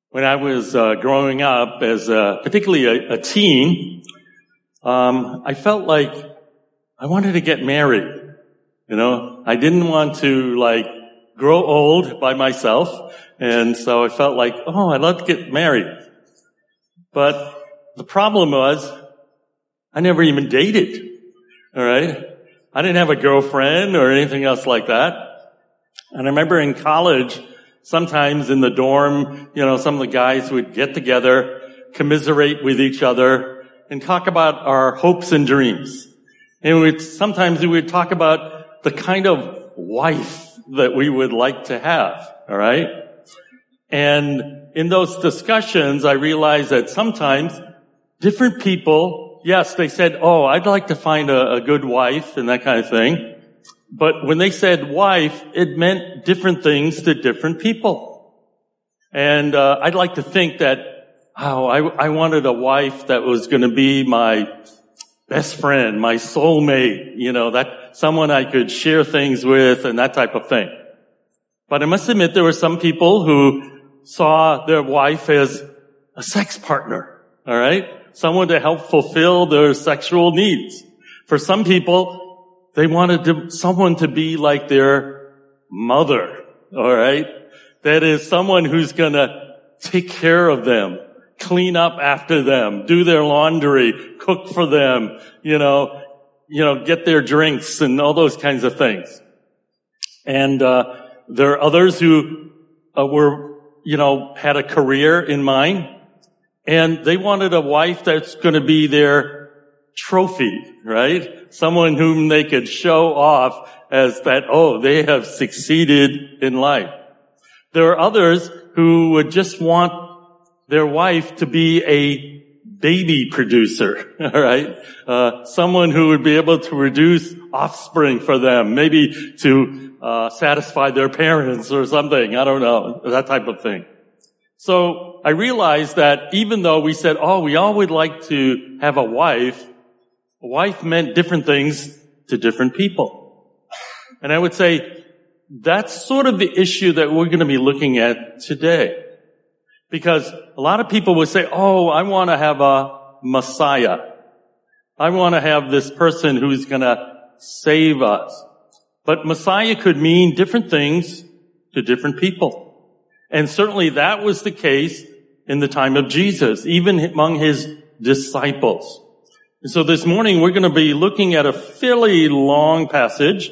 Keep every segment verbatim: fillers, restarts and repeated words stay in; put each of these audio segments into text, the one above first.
When I was uh, growing up as a, particularly a, a teen, um, I felt like I wanted to get married. You know, I didn't want to like grow old by myself, and so I felt like, oh, I'd love to get married. But the problem was, I never even dated. All right, I didn't have a girlfriend or anything else like that. And I remember in college, sometimes in the dorm, you know, some of the guys would get together, commiserate with each other, and talk about our hopes and dreams. And we'd, sometimes we would talk about the kind of wife that we would like to have, all right? And in those discussions, I realized that sometimes different people, yes, they said, oh, I'd like to find a, a good wife and that kind of thing. But when they said wife, it meant different things to different people. And uh, I'd like to think that, oh, I, I wanted a wife that was going to be my best friend, my soulmate, you know, that someone I could share things with and that type of thing. But I must admit there were some people who saw their wife as a sex partner, all right? Someone to help fulfill their sexual needs. For some people, they wanted to, someone to be like their mother, all right? That is someone who's going to take care of them, clean up after them, do their laundry, cook for them, you know, you know, get their drinks and all those kinds of things. And uh there are others who uh, were, you know, had a career in mind, and they wanted a wife that's going to be their trophy, right? Someone whom they could show off as that, oh, they have succeeded in life. There are others who would just want their wife to be a baby producer, all right? Uh, someone who would be able to produce offspring for them, maybe to uh, satisfy their parents or something. I don't know, that type of thing. So I realized that even though we said, oh, we all would like to have a wife, a wife meant different things to different people. And I would say that's sort of the issue that we're going to be looking at today. Because a lot of people would say, oh, I want to have a Messiah. I want to have this person who's going to save us. But Messiah could mean different things to different people. And certainly that was the case in the time of Jesus, even among his disciples. And so this morning we're going to be looking at a fairly long passage.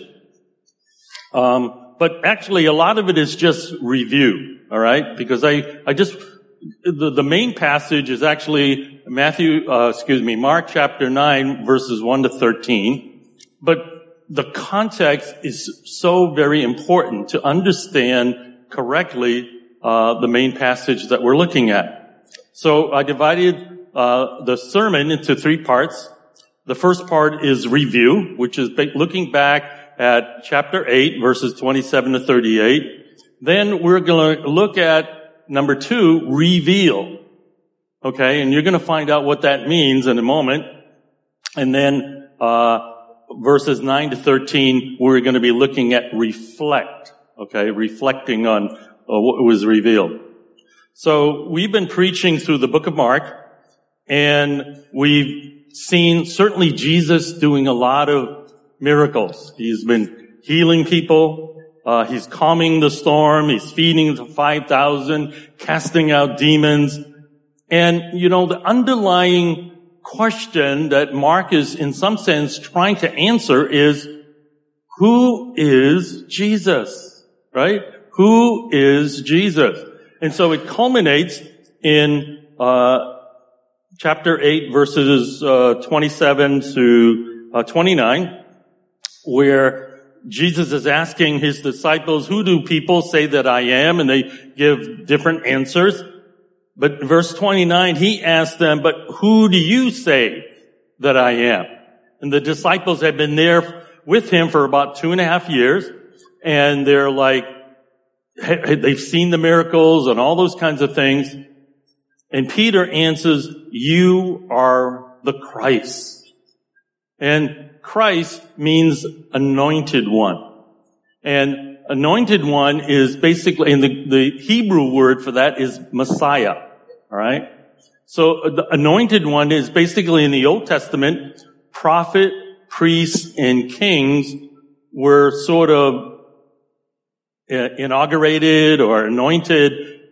Um, but actually a lot of it is just review. All right, because I, I just, the, the main passage is actually Matthew, uh, excuse me, Mark chapter nine, verses one to thirteen. But the context is so very important to understand correctly, uh, the main passage that we're looking at. So I divided, uh, the sermon into three parts. The first part is review, which is looking back at chapter eight, verses twenty-seven to thirty-eight. Then we're going to look at number two, reveal. Okay, and you're going to find out what that means in a moment. And then uh verses nine to thirteen, we're going to be looking at reflect. Okay, reflecting on uh, what was revealed. So we've been preaching through the book of Mark, and we've seen certainly Jesus doing a lot of miracles. He's been healing people. Uh, he's calming the storm. He's feeding the five thousand, casting out demons. And, you know, the underlying question that Mark is, in some sense, trying to answer is, who is Jesus? Right? Who is Jesus? And so it culminates in, uh, chapter eight, verses, uh, twenty-seven to, uh, twenty-nine, where Jesus is asking his disciples, who do people say that I am? And they give different answers. But verse twenty-nine, he asks them, but who do you say that I am? And the disciples have been there with him for about two and a half years. And they're like, they've seen the miracles and all those kinds of things. And Peter answers, you are the Christ. And Christ means anointed one. And anointed one is basically, and the, the Hebrew word for that is Messiah. All right? So the anointed one is basically in the Old Testament, prophet, priests, and kings were sort of inaugurated or anointed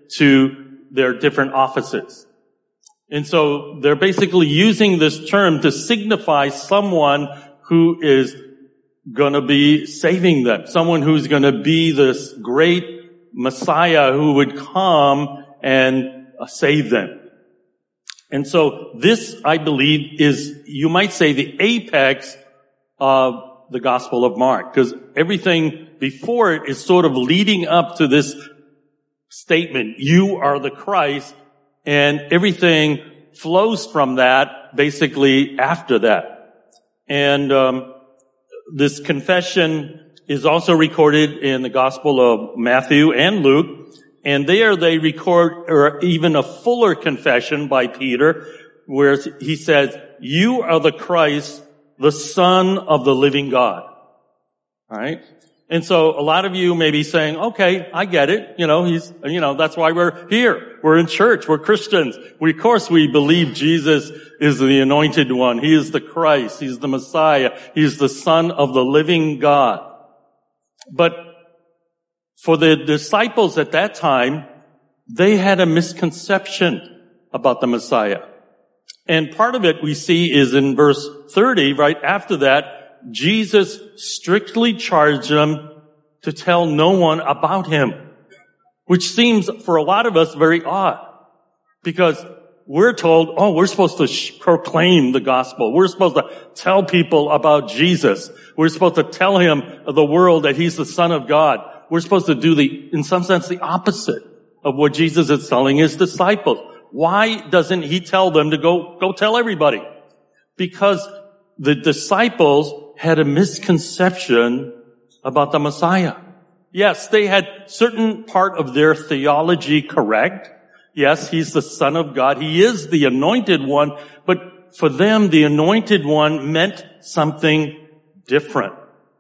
to their different offices. And so they're basically using this term to signify someone who is going to be saving them, someone who's going to be this great Messiah who would come and save them. And so this, I believe, is, you might say, the apex of the Gospel of Mark, because everything before it is sort of leading up to this statement, you are the Christ, and everything flows from that basically after that. And um this confession is also recorded in the Gospel of Matthew and Luke, and there they record or even a fuller confession by Peter, where he says, you are the Christ, the Son of the living God. All right? And so a lot of you may be saying, okay, I get it. You know, he's, you know, that's why we're here. We're in church. We're Christians. We, of course, we believe Jesus is the anointed one. He is the Christ. He's the Messiah. He's the Son of the living God. But for the disciples at that time, they had a misconception about the Messiah. And part of it we see is in verse thirty, right after that, Jesus strictly charged them to tell no one about him, which seems for a lot of us very odd, because we're told, oh, we're supposed to sh- proclaim the gospel. We're supposed to tell people about Jesus. We're supposed to tell him, the world, that he's the Son of God. We're supposed to do the, in some sense, the opposite of what Jesus is telling his disciples. Why doesn't he tell them to go, go tell everybody? Because the disciples had a misconception about the Messiah. Yes, they had certain part of their theology correct. Yes, he's the Son of God. He is the anointed one. But for them, the anointed one meant something different.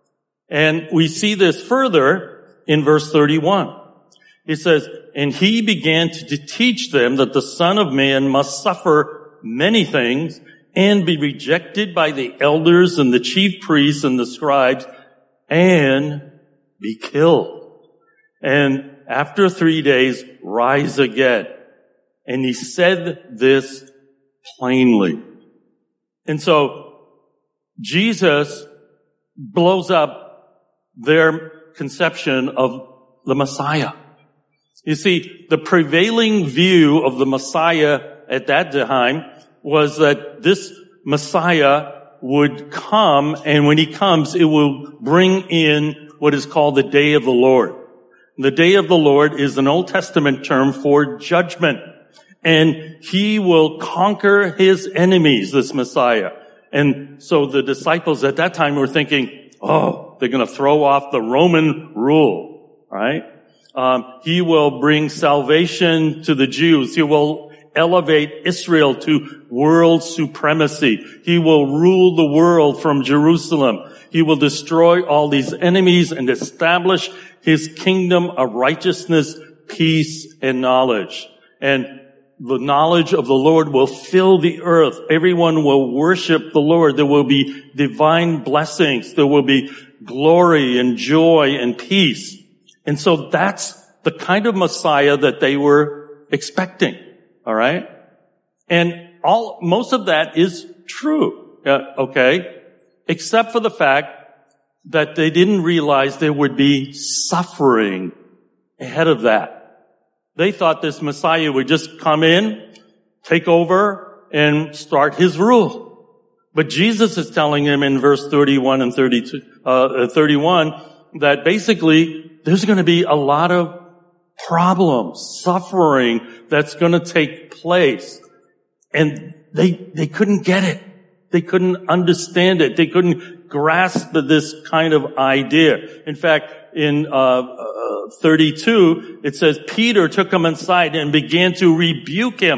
And we see this further in verse thirty-one. It says, and he began to teach them that the Son of Man must suffer many things and be rejected by the elders and the chief priests and the scribes, and be killed. And after three days, rise again. And he said this plainly. And so, Jesus blows up their conception of the Messiah. You see, the prevailing view of the Messiah at that time was that this Messiah would come, and when he comes, it will bring in what is called the day of the Lord. The day of the Lord is an Old Testament term for judgment. And he will conquer his enemies, this Messiah. And so the disciples at that time were thinking, oh, they're going to throw off the Roman rule, right? Um, he will bring salvation to the Jews. He will elevate Israel to world supremacy. He will rule the world from Jerusalem. He will destroy all these enemies and establish his kingdom of righteousness, peace, and knowledge. And the knowledge of the Lord will fill the earth. Everyone will worship the Lord. There will be divine blessings. There will be glory and joy and peace. And so that's the kind of Messiah that they were expecting. All right? And all, most of that is true. Uh, okay? Except for the fact that they didn't realize there would be suffering ahead of that. They thought this Messiah would just come in, take over, and start his rule. But Jesus is telling them in verse thirty-one and thirty-two, uh, thirty-one, that basically there's going to be a lot of problems, suffering that's going to take place. And they, they couldn't get it. They couldn't understand it. They couldn't grasp this kind of idea. In fact, in, uh, uh thirty-two, it says, Peter took him inside and began to rebuke him.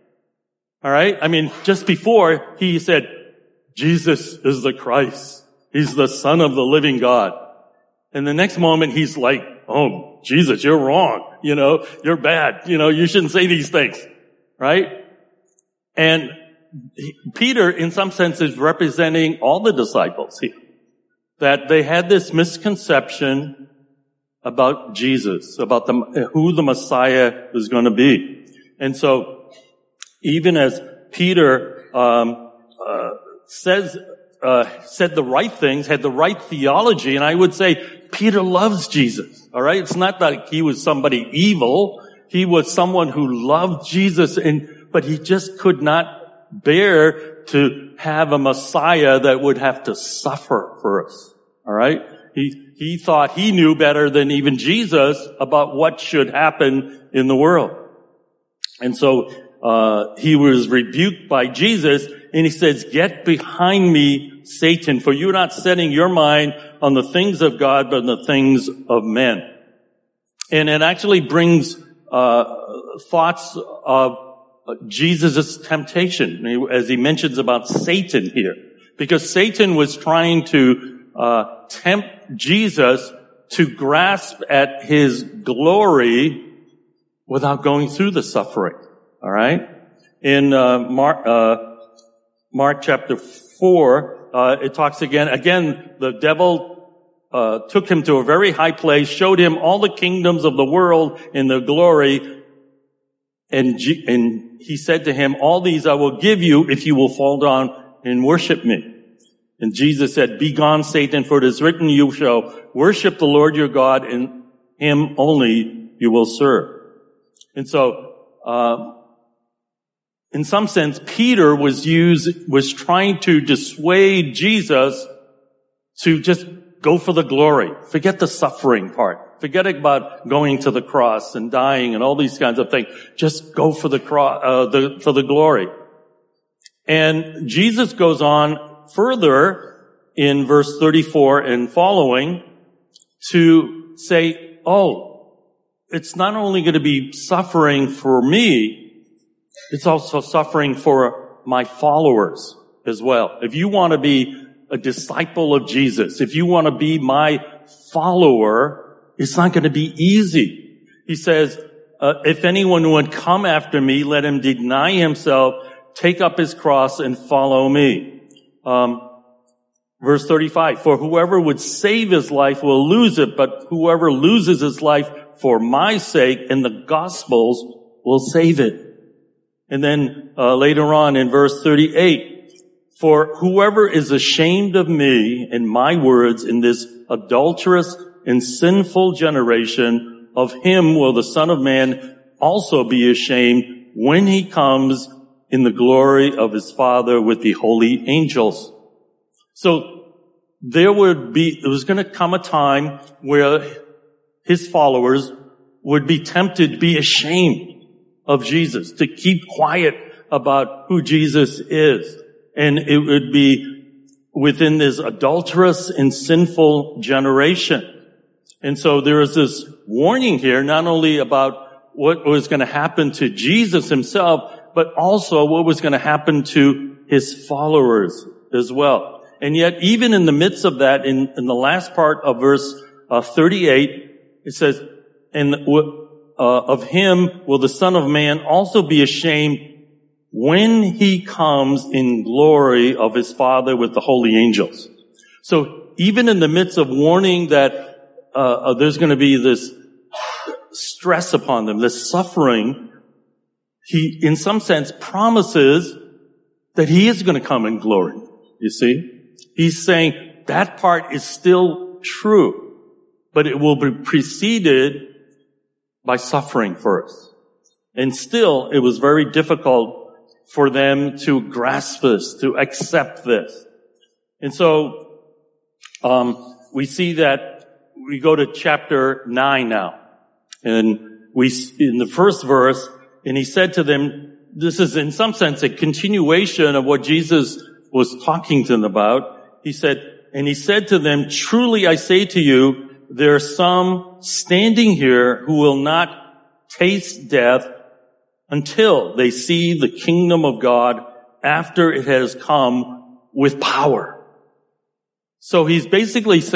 All right? I mean, just before he said, Jesus is the Christ. He's the Son of the living God. And the next moment he's like, oh, Jesus, you're wrong. You know, you're bad. You know, you shouldn't say these things. Right? And he, Peter, in some sense, is representing all the disciples here. That they had this misconception about Jesus, about the, who the Messiah was going to be. And so, even as Peter um, uh, says, uh, said the right things, had the right theology, and I would say Peter loves Jesus. All right, it's not that he was somebody evil; he was someone who loved Jesus, and but he just could not bear to have a Messiah that would have to suffer for us. All right, he he thought he knew better than even Jesus about what should happen in the world, and so. Uh, he was rebuked by Jesus, and he says, get behind me, Satan, for you're not setting your mind on the things of God, but on the things of men. And it actually brings, uh, thoughts of Jesus' temptation, as he mentions about Satan here. Because Satan was trying to, uh, tempt Jesus to grasp at his glory without going through the suffering. All right. In uh, Mark, uh, Mark chapter four, uh, it talks again. Again, the devil uh, took him to a very high place, showed him all the kingdoms of the world in their glory, and G- and he said to him, "All these I will give you if you will fall down and worship me." And Jesus said, "Begone, Satan, for it is written, you shall worship the Lord your God, and Him only you will serve." And so. Uh, In some sense, Peter was used, was trying to dissuade Jesus to just go for the glory. Forget the suffering part. Forget about going to the cross and dying and all these kinds of things. Just go for the cross, uh, the, for the glory. And Jesus goes on further in verse thirty-four and following to say, oh, it's not only going to be suffering for me, it's also suffering for my followers as well. If you want to be a disciple of Jesus, if you want to be my follower, it's not going to be easy. He says, uh, if anyone would come after me, let him deny himself, take up his cross, and follow me. Um, verse thirty-five, for whoever would save his life will lose it, but whoever loses his life for my sake and the gospel's will save it. And then uh, later on in verse thirty-eight, for whoever is ashamed of me and my words in this adulterous and sinful generation, of him will the Son of Man also be ashamed when he comes in the glory of his Father with the holy angels. So there would be, it was going to come a time where his followers would be tempted to be ashamed of Jesus, to keep quiet about who Jesus is. And it would be within this adulterous and sinful generation. And so there is this warning here, not only about what was going to happen to Jesus himself, but also what was going to happen to his followers as well. And yet, even in the midst of that, in, in the last part of verse uh, thirty-eight, it says, and Uh, of him will the Son of Man also be ashamed when he comes in glory of his Father with the holy angels. So even in the midst of warning that uh, uh, there's going to be this stress upon them, this suffering, he, in some sense, promises that he is going to come in glory. You see? He's saying that part is still true, but it will be preceded by suffering first. And still, it was very difficult for them to grasp this, to accept this. And so, um, we see that we go to chapter nine now. And we, in the first verse, and he said to them, this is in some sense a continuation of what Jesus was talking to them about. He said, and he said to them, truly I say to you, there are some standing here who will not taste death until they see the kingdom of God after it has come with power. So he's basically saying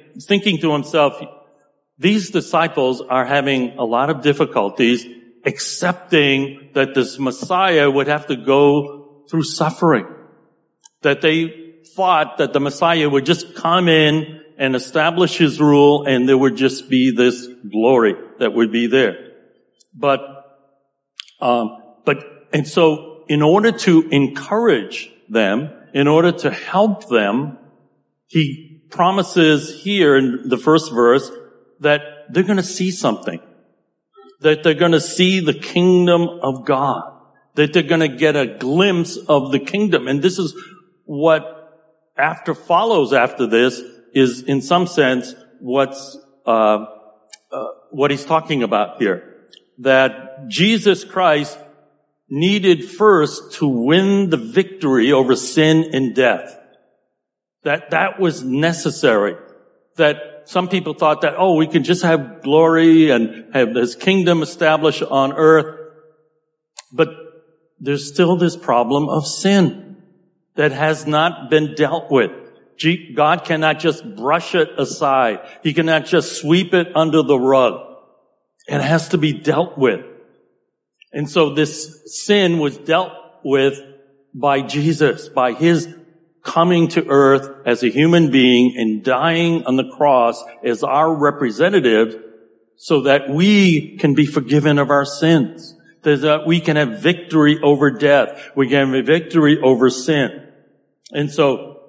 thinking to himself, these disciples are having a lot of difficulties accepting that this Messiah would have to go through suffering. That they thought that the Messiah would just come in and establish his rule and there would just be this glory that would be there. But, um, but, and so in order to encourage them, in order to help them, he promises here in the first verse that they're going to see something. That they're going to see the kingdom of God. That they're going to get a glimpse of the kingdom. And this is what after follows after this is in some sense what's, uh, uh, what he's talking about here. That Jesus Christ needed first to win the victory over sin and death. That that was necessary. That some people thought that, oh, we can just have glory and have this kingdom established on earth. But there's still this problem of sin that has not been dealt with. God cannot just brush it aside. He cannot just sweep it under the rug. It has to be dealt with. And so this sin was dealt with by Jesus, by his coming to earth as a human being and dying on the cross as our representative so that we can be forgiven of our sins. That we can have victory over death. We can have victory over sin. And so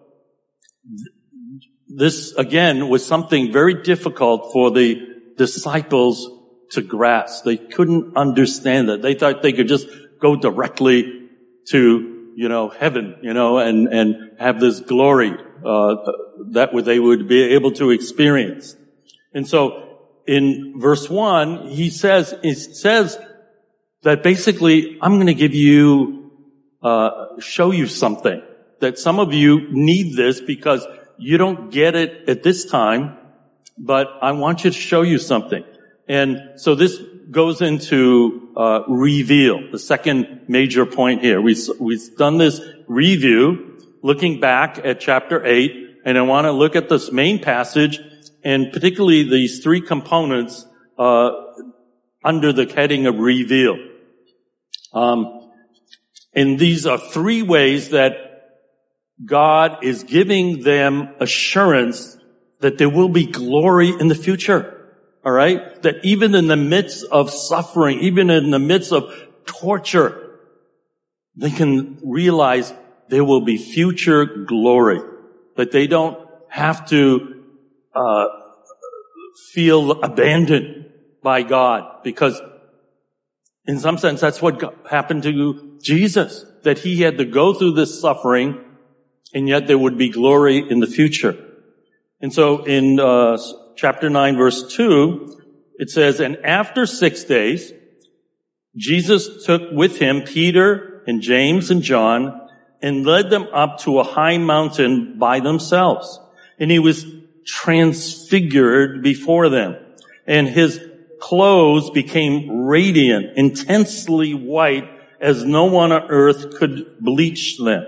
this, again, was something very difficult for the disciples to grasp. They couldn't understand it. They thought they could just go directly to, you know, heaven, you know, and, and have this glory, uh, that they would be able to experience. And so in verse one, he says, it says that basically, I'm going to give you, uh, show you something. That some of you need this because you don't get it at this time, but I want you to show you something. And so this goes into uh reveal, the second major point here. We, we've done this review, looking back at chapter eight, and I want to look at this main passage, and particularly these three components uh under the heading of reveal. Um, and these are three ways that God is giving them assurance that there will be glory in the future. All right? That even in the midst of suffering, even in the midst of torture, they can realize there will be future glory. That they don't have to uh feel abandoned by God. Because in some sense, that's what happened to Jesus. That he had to go through this suffering, and yet there would be glory in the future. And so in uh chapter nine, verse two, it says, and after six days, Jesus took with him Peter and James and John and led them up to a high mountain by themselves. And he was transfigured before them. And his clothes became radiant, intensely white, as no one on earth could bleach them.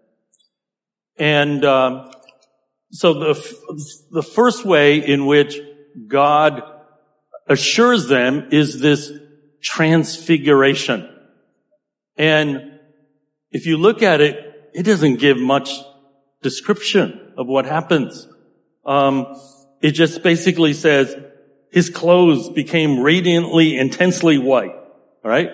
And um, so the the first way in which God assures them is this transfiguration. And if you look at it, it doesn't give much description of what happens. Um, it just basically says his clothes became radiantly, intensely white. All right?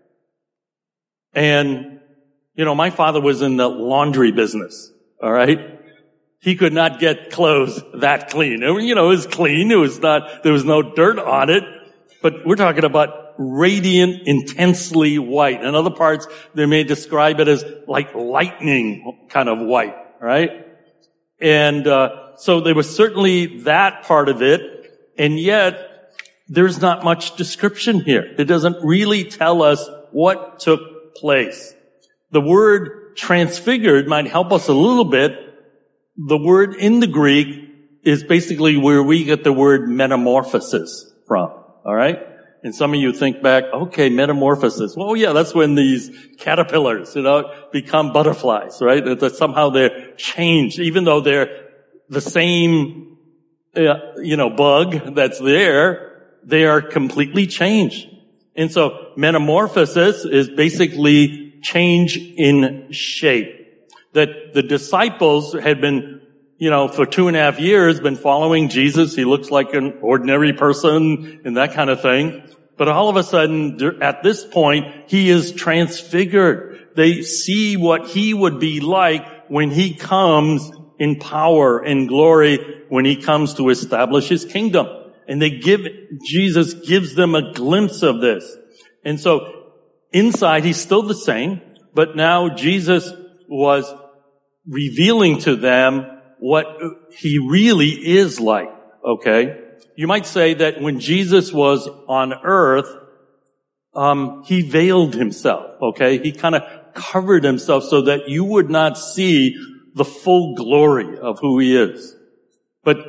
And, you know, my father was in the laundry business. All right? He could not get clothes that clean. You know, it was clean. It was not, there was no dirt on it. But we're talking about radiant, intensely white. In other parts, they may describe it as like lightning kind of white, right? And, uh, so there was certainly that part of it. And yet, there's not much description here. It doesn't really tell us what took place. The word transfigured might help us a little bit. The word in the Greek is basically where we get the word metamorphosis from. All right? And some of you think back, okay, metamorphosis. Well, yeah, that's when these caterpillars, you know, become butterflies, right? That somehow they're changed, even though they're the same uh, you know, bug that's there, they are completely changed. And so metamorphosis is basically change in shape. That the disciples had been, you know, for two and a half years been following Jesus. He looks like an ordinary person and that kind of thing. But all of a sudden, at this point, he is transfigured. They see what he would be like when he comes in power and glory, when he comes to establish his kingdom. And they give, Jesus gives them a glimpse of this. And so inside, he's still the same, but now Jesus was revealing to them what he really is like, okay? You might say that when Jesus was on earth, um, he veiled himself, okay? He kind of covered himself so that you would not see the full glory of who he is. But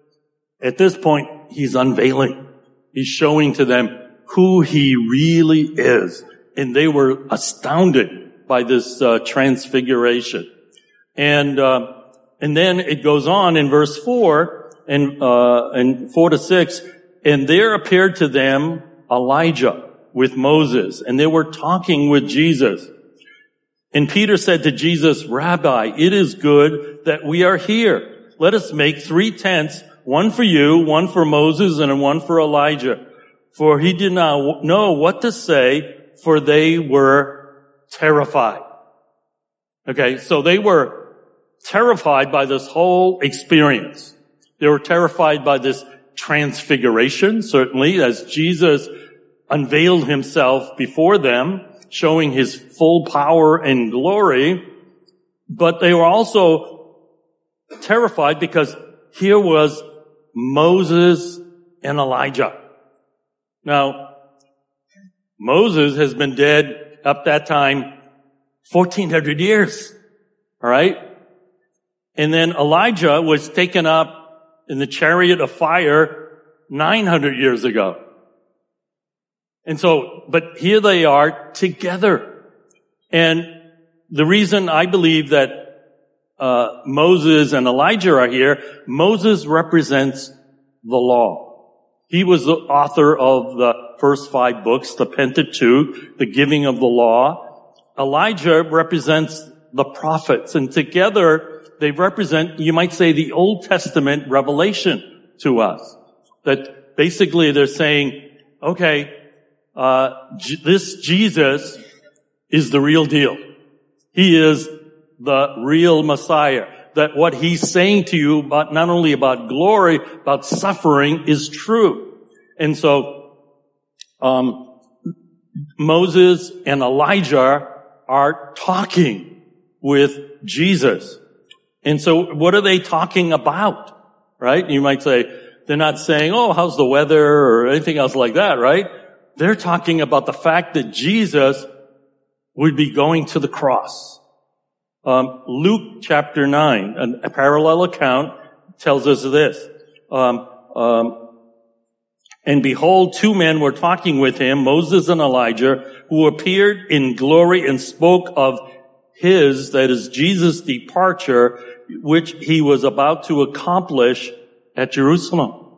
at this point, he's unveiling. He's showing to them who he really is. And they were astounded by this uh, transfiguration. And uh, and then it goes on in verse four and uh and four to six, and there appeared to them Elijah with Moses, and they were talking with Jesus. And Peter said to Jesus, Rabbi, it is good that we are here. Let us make three tents, one for you, one for Moses, and one for Elijah. For he did not know what to say, for they were terrified. Okay, so they were terrified by this whole experience. They were terrified by this transfiguration, certainly, as Jesus unveiled himself before them, showing his full power and glory. But they were also terrified because here was Moses and Elijah. Now, Moses has been dead up that time fourteen hundred years. All right? And then Elijah was taken up in the chariot of fire nine hundred years ago. And so, but here they are together. And the reason I believe that uh Moses and Elijah are here, Moses represents the law. He was the author of the first five books, the Pentateuch, the giving of the law. Elijah represents the prophets, and together they represent, you might say, the Old Testament revelation to us. That basically they're saying, okay, uh, J- this Jesus is the real deal. He is the real Messiah. That what he's saying to you about, not only about glory, about suffering is true. And so, um, Moses and Elijah are talking with Jesus. And so what are they talking about, right? You might say, they're not saying, oh, how's the weather or anything else like that, right? They're talking about the fact that Jesus would be going to the cross. Um, Luke chapter nine, a parallel account, tells us this. Um, um, and behold, two men were talking with him, Moses and Elijah, who appeared in glory and spoke of his, that is Jesus' departure, which he was about to accomplish at Jerusalem.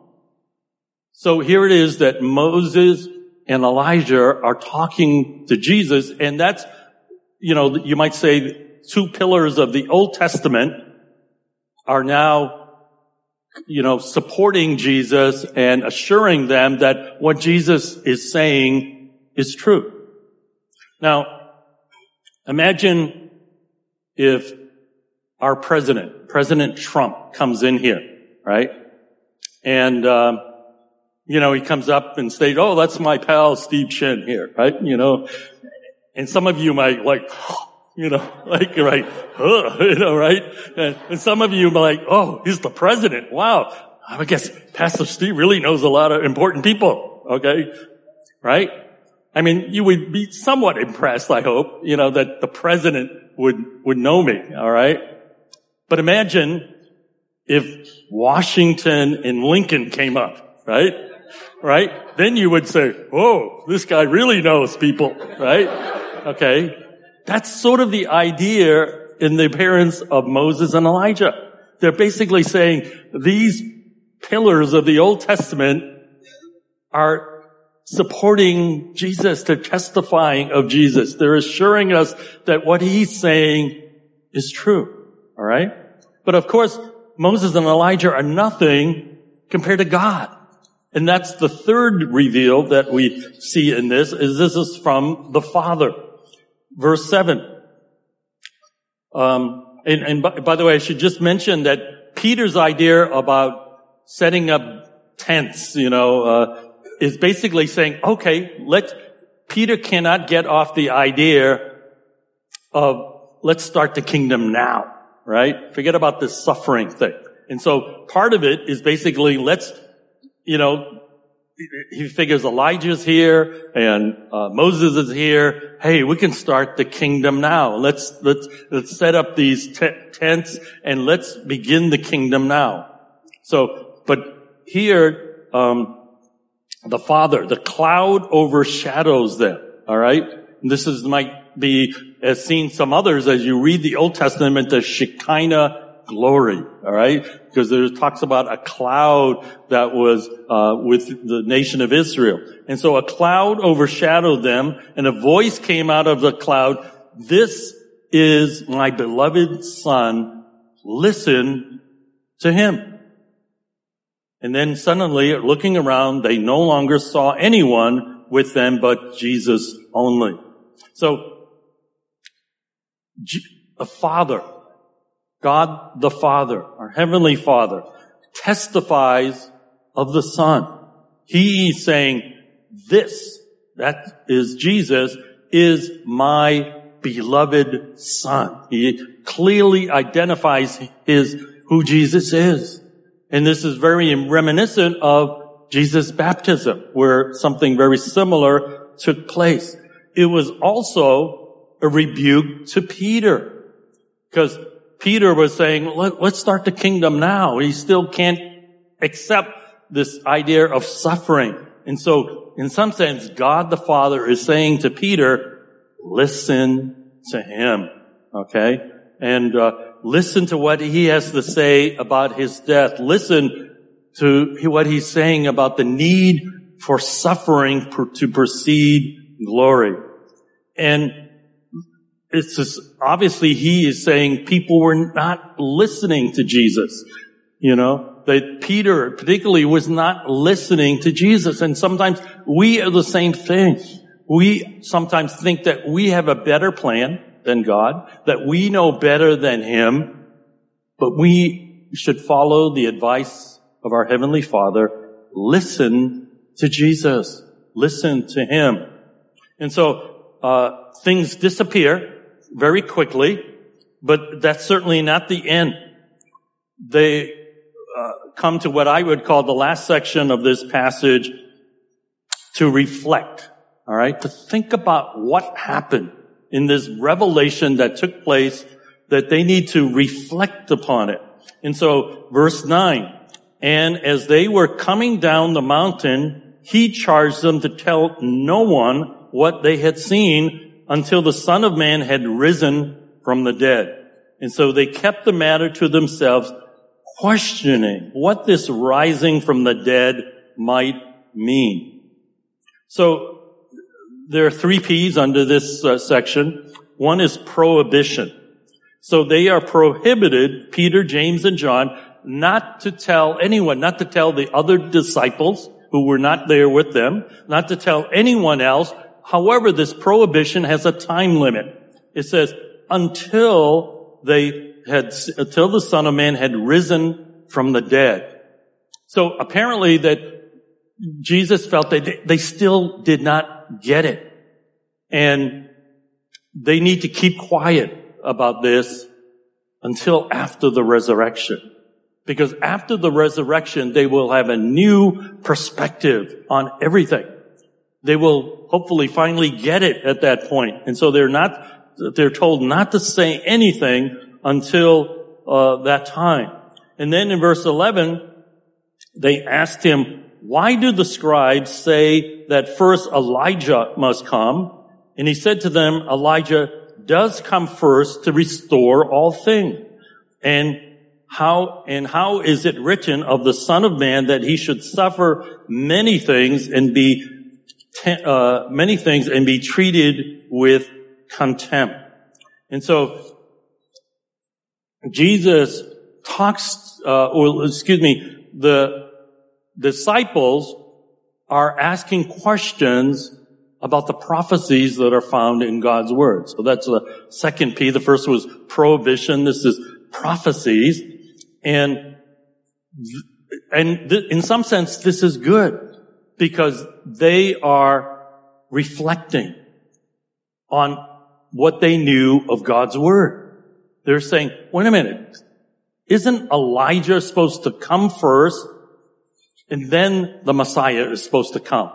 So here it is that Moses and Elijah are talking to Jesus, and that's, you know, you might say two pillars of the Old Testament are now, you know, supporting Jesus and assuring them that what Jesus is saying is true. Now, imagine if our president, President Trump, comes in here, right? And, um, you know, he comes up and states, oh, that's my pal Steve Chin here, right? You know, and some of you might like, you know, like, right, uh, you know, right? And, and some of you might like, oh, he's the president. Wow. I guess Pastor Steve really knows a lot of important people, okay? Right? I mean, you would be somewhat impressed, I hope, you know, that the president would, would know me, all right? But imagine if Washington and Lincoln came up, right? Right? Then you would say, whoa, this guy really knows people, right? Okay. That's sort of the idea in the appearance of Moses and Elijah. They're basically saying these pillars of the Old Testament are supporting Jesus. They're testifying of Jesus. They're assuring us that what he's saying is true. All right? But of course, Moses and Elijah are nothing compared to God. And that's the third reveal that we see in this, is this is from the Father. Verse seven. Um, and, and by, by the way, I should just mention that Peter's idea about setting up tents, you know, uh, is basically saying, okay, let, Peter cannot get off the idea of let's start the kingdom now, right? Forget about this suffering thing. And so part of it is basically let's, you know, he figures Elijah's here and uh, Moses is here. Hey, we can start the kingdom now. Let's let's let's set up these t- tents and let's begin the kingdom now. So, but here, um, the Father, the cloud overshadows them. All right, and this is might be as seen some others as you read the Old Testament, the Shekinah glory, all right? Because there talks about a cloud that was uh with the nation of Israel. And so a cloud overshadowed them, and a voice came out of the cloud, "This is my beloved Son, listen to him." And then suddenly, looking around, they no longer saw anyone with them but Jesus only. So, a Father, God the Father, our Heavenly Father, testifies of the Son. He is saying, this, that is Jesus, is my beloved Son. He clearly identifies his, who Jesus is. And this is very reminiscent of Jesus' baptism, where something very similar took place. It was also a rebuke to Peter, because Peter was saying, Let, let's start the kingdom now. He still can't accept this idea of suffering. And so, in some sense, God the Father is saying to Peter, listen to him, okay? And uh, listen to what he has to say about his death. Listen to what he's saying about the need for suffering per, to precede glory. And it's just, obviously he is saying people were not listening to Jesus. You know, that Peter particularly was not listening to Jesus. And sometimes we are the same thing. We sometimes think that we have a better plan than God, that we know better than him, but we should follow the advice of our Heavenly Father. Listen to Jesus. Listen to him. And so, uh, things disappear very quickly, but that's certainly not the end. They uh, come to what I would call the last section of this passage to reflect, all right, to think about what happened in this revelation that took place, that they need to reflect upon it. And so, verse nine, and as they were coming down the mountain, he charged them to tell no one what they had seen until the Son of Man had risen from the dead. And so they kept the matter to themselves, questioning what this rising from the dead might mean. So there are three P's under this uh, section. One is prohibition. So they are prohibited, Peter, James, and John, not to tell anyone, not to tell the other disciples who were not there with them, not to tell anyone else. However, this prohibition has a time limit. It says, until they had, until the Son of Man had risen from the dead. So apparently that Jesus felt that they, they still did not get it. And they need to keep quiet about this until after the resurrection. Because after the resurrection, they will have a new perspective on everything. They will hopefully finally get it at that point. And so they're not, they're told not to say anything until uh, that time. And then in verse eleven, they asked him, why do the scribes say that first Elijah must come? And he said to them, Elijah does come first to restore all things. And how, and how is it written of the Son of Man that he should suffer many things and be, uh, many things and be treated with contempt. And so, Jesus talks, uh, or excuse me, the disciples are asking questions about the prophecies that are found in God's Word. So that's the second P. The first was prohibition. This is prophecies. And, and th- in some sense, this is good because they are reflecting on what they knew of God's Word. They're saying, wait a minute, isn't Elijah supposed to come first and then the Messiah is supposed to come?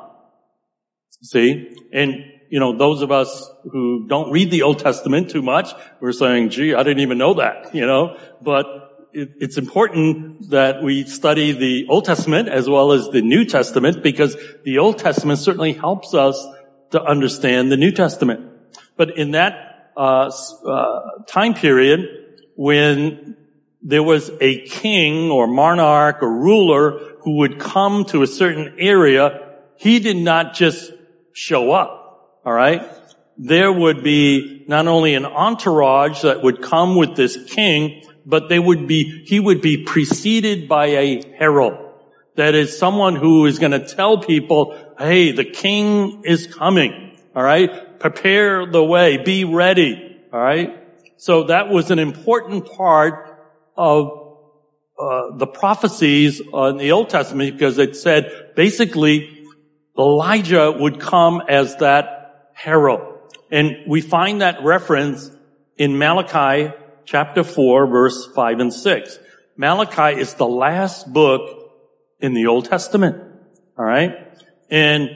See? And, you know, those of us who don't read the Old Testament too much, we're saying, gee, I didn't even know that, you know, but it, it's important that we study the Old Testament as well as the New Testament because the Old Testament certainly helps us to understand the New Testament. But in that uh, uh time period when there was a king or monarch or ruler who would come to a certain area, he did not just show up, all right? There would be not only an entourage that would come with this king, but they would be, he would be preceded by a herald. That is someone who is going to tell people, hey, the king is coming, all right? Prepare the way, be ready, all right? So that was an important part of uh, the prophecies in the Old Testament because it said basically Elijah would come as that herald. And we find that reference in Malachi chapter four, verse five and six. Malachi is the last book in the Old Testament. All right? And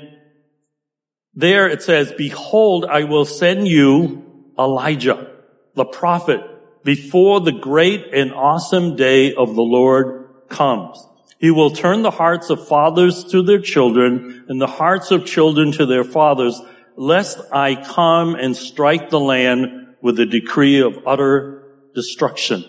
there it says, behold, I will send you Elijah, the prophet, before the great and awesome day of the Lord comes. He will turn the hearts of fathers to their children and the hearts of children to their fathers, lest I come and strike the land with a decree of utter destruction.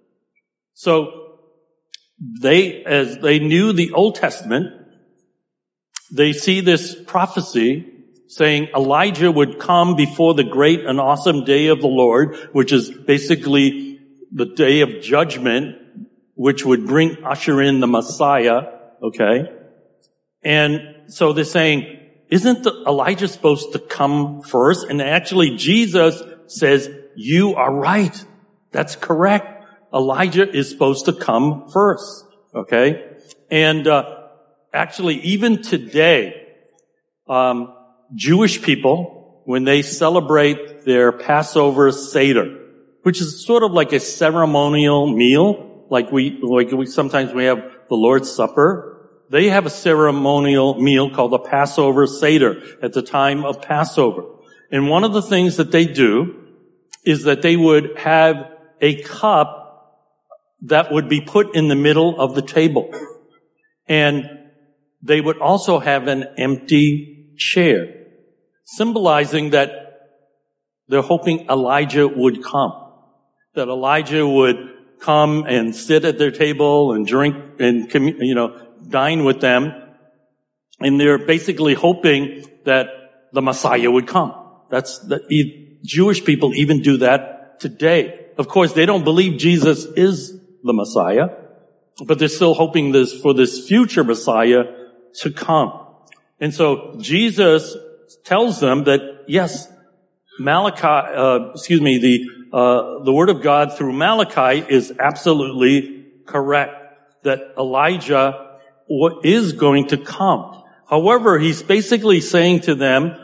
So they, as they knew the Old Testament, they see this prophecy saying Elijah would come before the great and awesome day of the Lord, which is basically the day of judgment, which would bring, usher in the Messiah, okay? And so they're saying, isn't the Elijah supposed to come first? And actually Jesus says, you are right. That's correct. Elijah is supposed to come first, okay? And uh actually even today, um Jewish people, when they celebrate their Passover Seder, which is sort of like a ceremonial meal, like we, like we, sometimes we have the Lord's Supper. They have a ceremonial meal called the Passover Seder at the time of Passover. And one of the things that they do is that they would have a cup that would be put in the middle of the table. And they would also have an empty chair, symbolizing that they're hoping Elijah would come, that Elijah would come and sit at their table and drink and, you know, dine with them. And they're basically hoping that the Messiah would come. That's the Jewish people even do that today. Of course, they don't believe Jesus is the Messiah, but they're still hoping this for this future Messiah to come. And so Jesus tells them that yes, Malachi, uh, excuse me, the uh, the word of God through Malachi is absolutely correct, that Elijah is going to come. However, he's basically saying to them,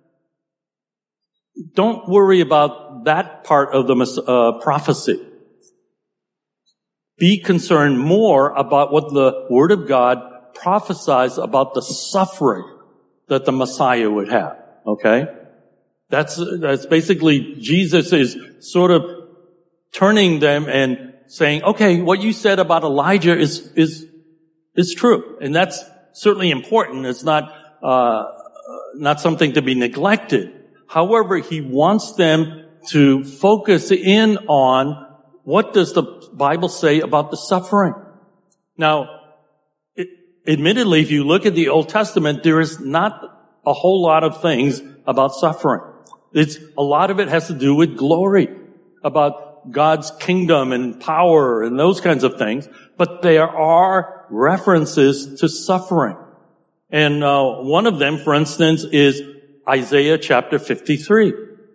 don't worry about that part of the uh, prophecy. Be concerned more about what the Word of God prophesies about the suffering that the Messiah would have. Okay? That's, that's basically, Jesus is sort of turning them and saying, okay, what you said about Elijah is, is, is true. And that's certainly important. It's not, uh, not something to be neglected. However, he wants them to focus in on what does the Bible say about the suffering? Now, it, admittedly, if you look at the Old Testament, there is not a whole lot of things about suffering. It's, a lot of it has to do with glory, about God's kingdom and power and those kinds of things. But there are references to suffering. And uh, one of them, for instance, is Isaiah chapter fifty-three.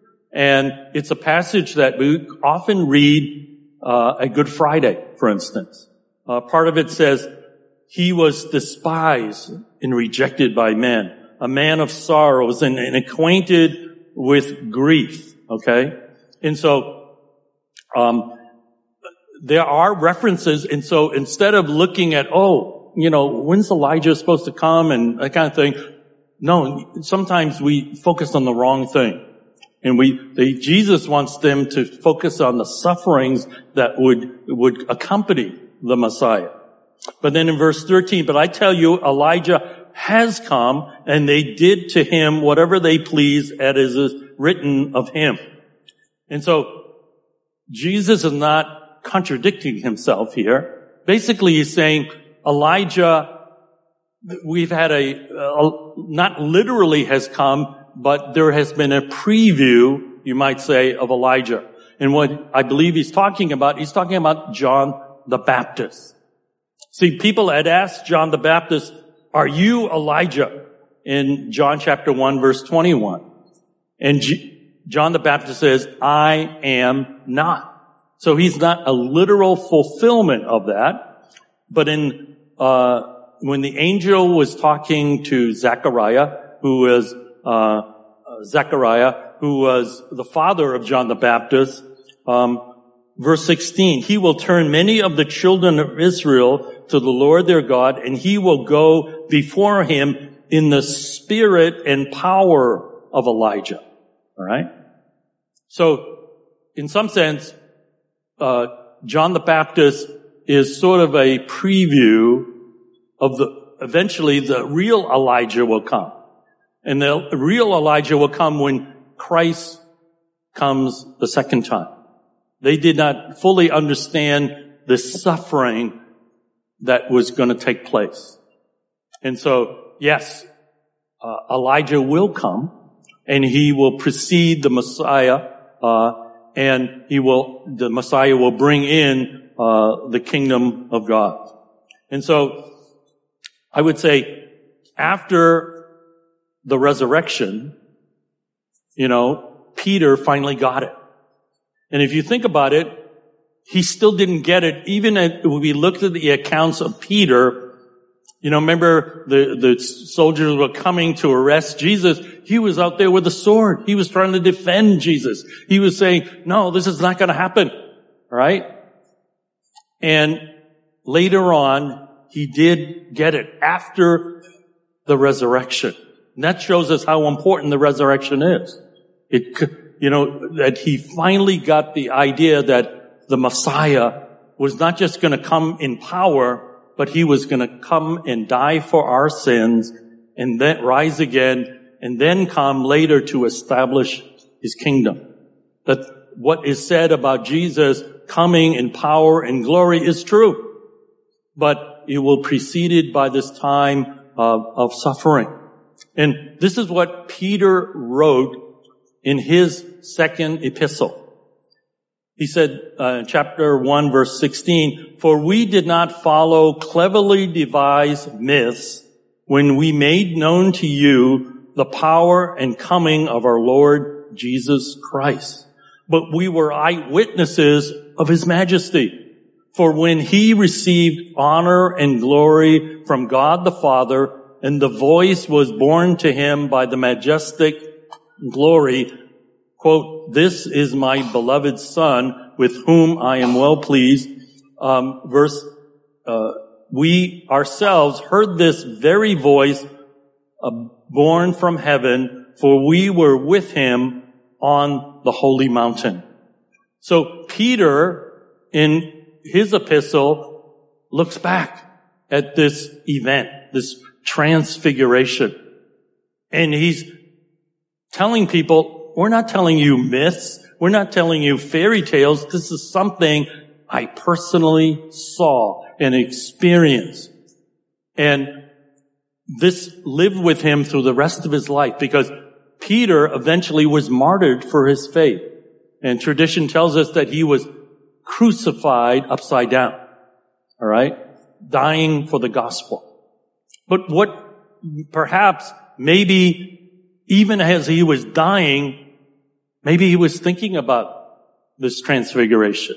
And it's a passage that we often read uh, at Good Friday, for instance. Uh, part of it says, he was despised and rejected by men, a man of sorrows and, and acquainted with grief. Okay? And so, um, there are references. And so instead of looking at, oh, you know, when's Elijah supposed to come and that kind of thing? No, sometimes we focus on the wrong thing. And we, they, Jesus wants them to focus on the sufferings that would, would accompany the Messiah. But then in verse thirteen, but I tell you, Elijah has come, and they did to him whatever they pleased, as is written of him. And so, Jesus is not contradicting himself here. Basically, he's saying, Elijah, we've had a, a, not literally has come, but there has been a preview, you might say, of Elijah. And what I believe he's talking about, he's talking about John the Baptist. See, people had asked John the Baptist, are you Elijah? In John chapter one, verse twenty-one. And G- John the Baptist says, I am not. So he's not a literal fulfillment of that. But in, uh, when the angel was talking to Zechariah, who was, uh, Zechariah, who was the father of John the Baptist, um, verse sixteen, he will turn many of the children of Israel to the Lord their God, and he will go before him in the spirit and power of Elijah. All right? So, in some sense, uh, John the Baptist is sort of a preview of the, eventually the real Elijah will come. And the real Elijah will come when Christ comes the second time. They did not fully understand the suffering that was going to take place. And so, yes, uh, Elijah will come, and he will precede the Messiah, uh, and he will, the Messiah will bring in uh, the kingdom of God. And so, I would say, after the resurrection, you know, Peter finally got it. And if you think about it, he still didn't get it. Even when we looked at the accounts of Peter, you know, remember the, the soldiers were coming to arrest Jesus. He was out there with a sword. He was trying to defend Jesus. He was saying, no, this is not going to happen. Right? And later on, he did get it after the resurrection. And that shows us how important the resurrection is. It, you know, that he finally got the idea that the Messiah was not just going to come in power, but he was going to come and die for our sins and then rise again and then come later to establish his kingdom. That what is said about Jesus coming in power and glory is true, but it will be preceded by this time of, of suffering. And this is what Peter wrote in his second epistle. He said, uh, chapter one, verse sixteen, for we did not follow cleverly devised myths when we made known to you the power and coming of our Lord Jesus Christ. But we were eyewitnesses of his majesty. For when he received honor and glory from God the Father, and the voice was borne to him by the majestic glory, quote, this is my beloved Son, with whom I am well pleased. Um, verse, uh, we ourselves heard this very voice uh, born from heaven, for we were with him on the holy mountain. So Peter, in his epistle, looks back at this event, this transfiguration. And he's telling people, we're not telling you myths. We're not telling you fairy tales. This is something I personally saw and experienced. And this lived with him through the rest of his life, because Peter eventually was martyred for his faith. And tradition tells us that he was crucified upside down. All right? Dying for the gospel. But what perhaps maybe even as he was dying, maybe he was thinking about this transfiguration,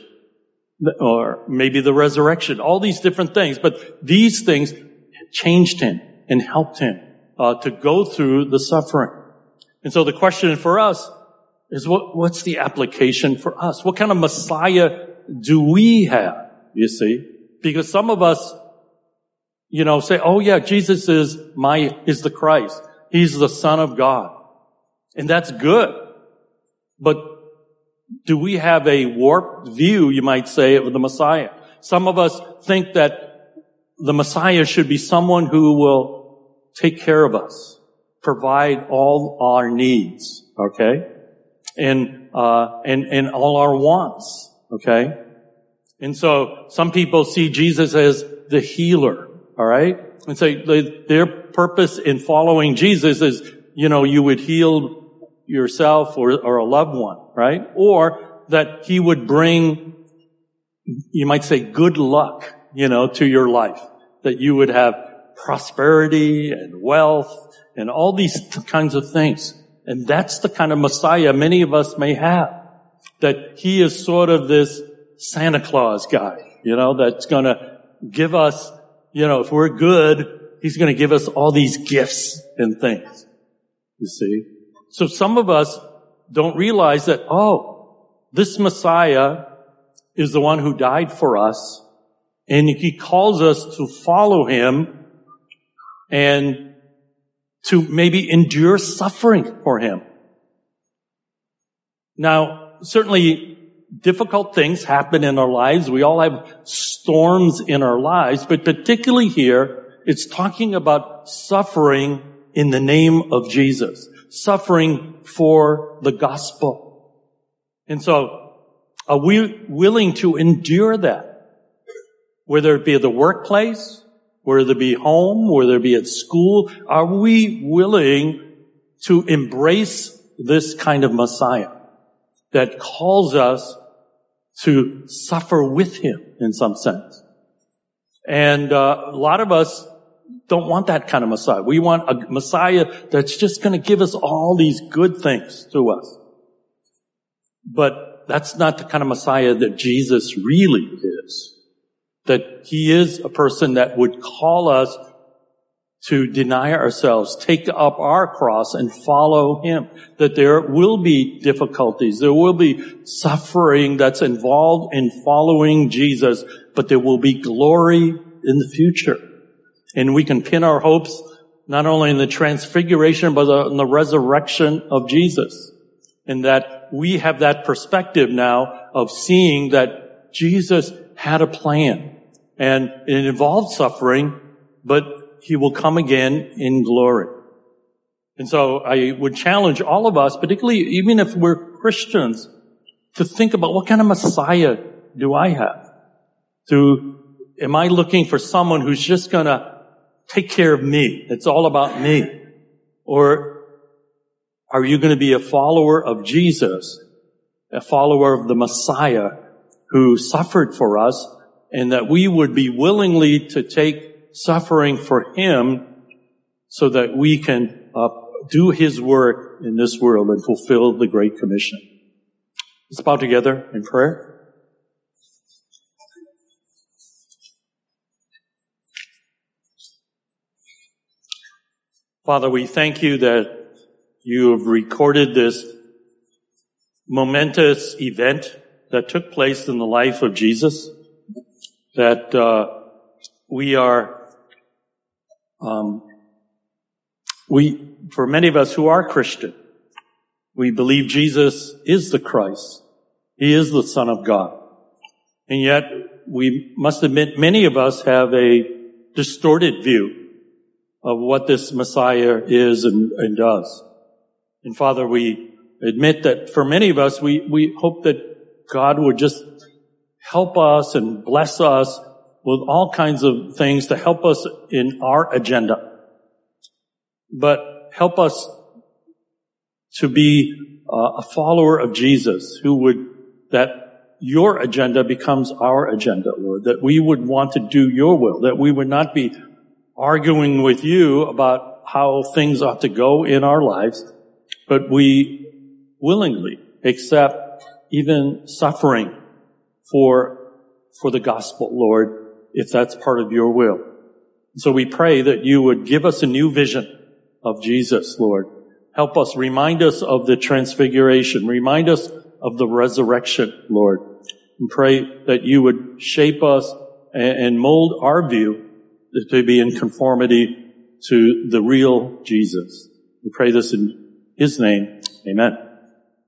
or maybe the resurrection, all these different things. But these things changed him and helped him uh, to go through the suffering. And so the question for us is, what, what's the application for us? What kind of Messiah do we have, you see? Because some of us, you know, say, oh yeah, Jesus is my, is the Christ. He's the Son of God. And that's good. But do we have a warped view, you might say, of the Messiah? Some of us think that the Messiah should be someone who will take care of us, provide all our needs, okay? And, uh, and, and all our wants, okay? And so some people see Jesus as the healer, all right? And so they, their purpose in following Jesus is, you know, you would heal yourself or, or a loved one, right? Or that he would bring, you might say, good luck, you know, to your life. That you would have prosperity and wealth and all these kinds of things. And that's the kind of Messiah many of us may have. That he is sort of this Santa Claus guy, you know, that's going to give us, you know, if we're good, he's going to give us all these gifts and things, you see. So some of us don't realize that, oh, this Messiah is the one who died for us, and he calls us to follow him and to maybe endure suffering for him. Now, certainly difficult things happen in our lives. We all have storms in our lives, but particularly here, it's talking about suffering in the name of Jesus, suffering for the gospel. And so, are we willing to endure that? Whether it be at the workplace, whether it be home, whether it be at school, are we willing to embrace this kind of Messiah that calls us to suffer with him in some sense? And uh, a lot of us don't want that kind of Messiah. We want a Messiah that's just going to give us all these good things to us. But that's not the kind of Messiah that Jesus really is. That he is a person that would call us to deny ourselves, take up our cross and follow him. That there will be difficulties. There will be suffering that's involved in following Jesus, but there will be glory in the future. And we can pin our hopes not only in the transfiguration, but in the resurrection of Jesus. And that we have that perspective now of seeing that Jesus had a plan. And it involved suffering, but he will come again in glory. And so I would challenge all of us, particularly even if we're Christians, to think about, what kind of Messiah do I have? To, am I looking for someone who's just going to take care of me? It's all about me. Or are you going to be a follower of Jesus, a follower of the Messiah who suffered for us, and that we would be willingly to take suffering for him so that we can uh, do his work in this world and fulfill the Great Commission? Let's bow together in prayer. Father, we thank you that you have recorded this momentous event that took place in the life of Jesus, that uh, we are, um, we, for many of us who are Christian, we believe Jesus is the Christ. He is the Son of God. And yet, we must admit many of us have a distorted view of what this Messiah is and, and does. And Father, we admit that for many of us, we, we hope that God would just help us and bless us with all kinds of things to help us in our agenda. But help us to be uh, a follower of Jesus who would, that your agenda becomes our agenda, Lord, that we would want to do your will, that we would not be arguing with you about how things ought to go in our lives, but we willingly accept even suffering for, for the gospel, Lord, if that's part of your will. So we pray that you would give us a new vision of Jesus, Lord. Help us, remind us of the transfiguration, remind us of the resurrection, Lord. And pray that you would shape us and mold our view to be in conformity to the real Jesus. We pray this in his name. Amen.